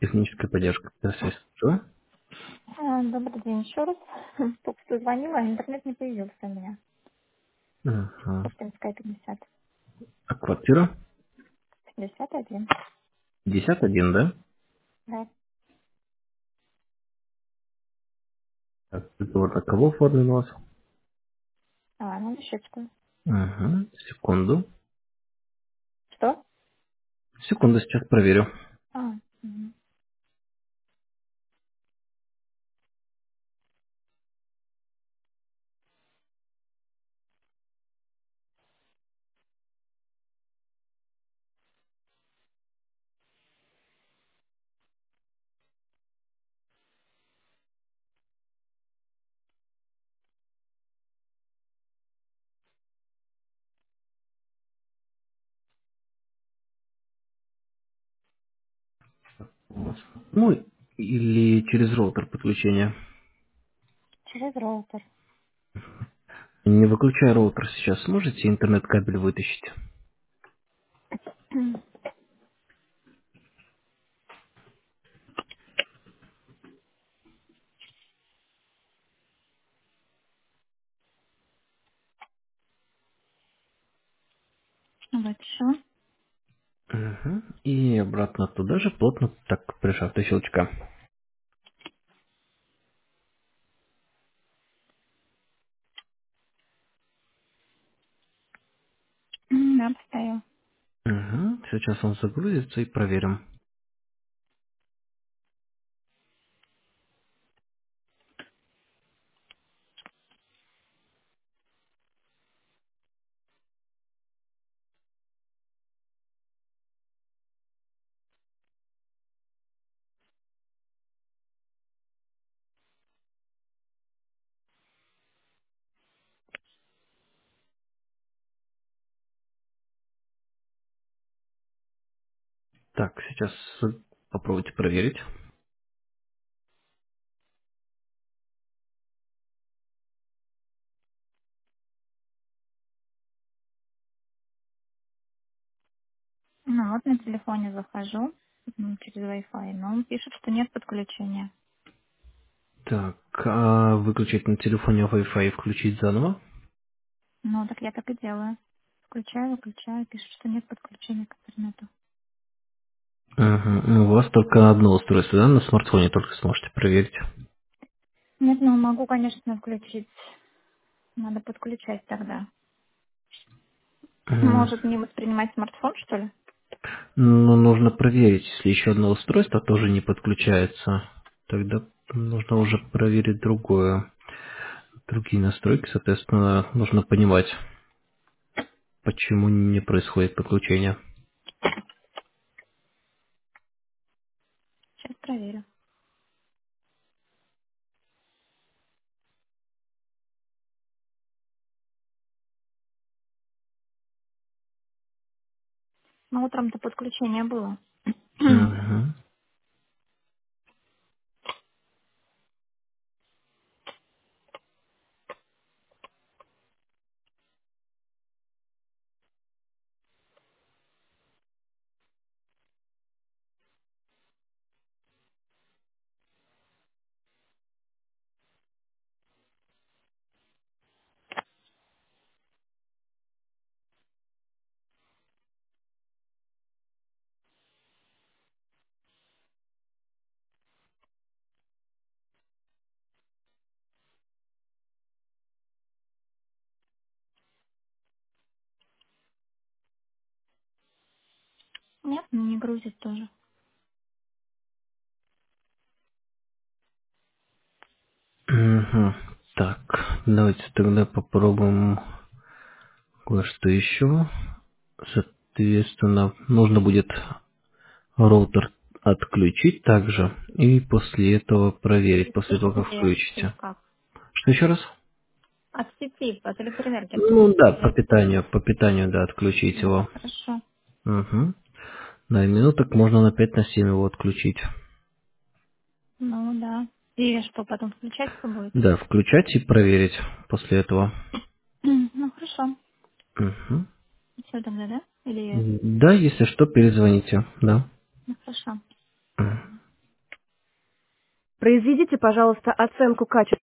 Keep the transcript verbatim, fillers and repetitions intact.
техническая поддержка. Да, связь. Что? А, Добрый день еще раз. Только что звонила, а интернет не появился у меня. Ага. Пушкинская пятьдесят. А квартира? пятьдесят один. пятьдесят один, да? Да. Так, договор на кого оформлен у вас? А, ну, Лещицкую. Ага. Секунду. Что? Секунду, сейчас проверю. А, мгм. Ну, или через роутер подключения. Через роутер. Не выключая роутер сейчас, сможете интернет-кабель вытащить? Вот еще. Угу. И обратно туда же, плотно так прижав до щелчка. Да, поставил. Угу. Сейчас он загрузится и проверим. Так, сейчас попробуйте проверить. Ну, вот на телефоне захожу м, через Wi-Fi, но он пишет, что нет подключения. Так, а выключить на телефоне Wi-Fi и включить заново? Ну, так я так и делаю. Включаю, выключаю, пишет, что нет подключения к интернету. Угу. Ну, у вас только одно устройство, да? На смартфоне только сможете проверить. Нет, ну могу, конечно, включить. Надо подключать тогда. М, Может не воспринимать смартфон, что ли? Ну, нужно проверить, если еще одно устройство тоже не подключается. Тогда нужно уже проверить другое. Другие настройки, соответственно, нужно понимать, почему не происходит подключение. Сейчас проверю. Ну, утром-то подключение было. Угу. Нет, ну, не грузит тоже. Угу. Так, давайте тогда попробуем кое-что еще. Соответственно, нужно будет роутер отключить также и после этого проверить, От после того, как сети или включите. как? Что еще раз? От сети, от электроэнергии Ну отключить да, по или... питанию, по питанию, да, отключить Ну, его. хорошо. Угу. На минуток можно на пять на семь его отключить. Ну, да. И что, потом включаться будет? Да, включать и проверить после этого. Ну, хорошо. Угу. Все тогда, да? Или... Да, если что, перезвоните. Да. Ну, хорошо. Мгм. Произведите, пожалуйста, оценку качества.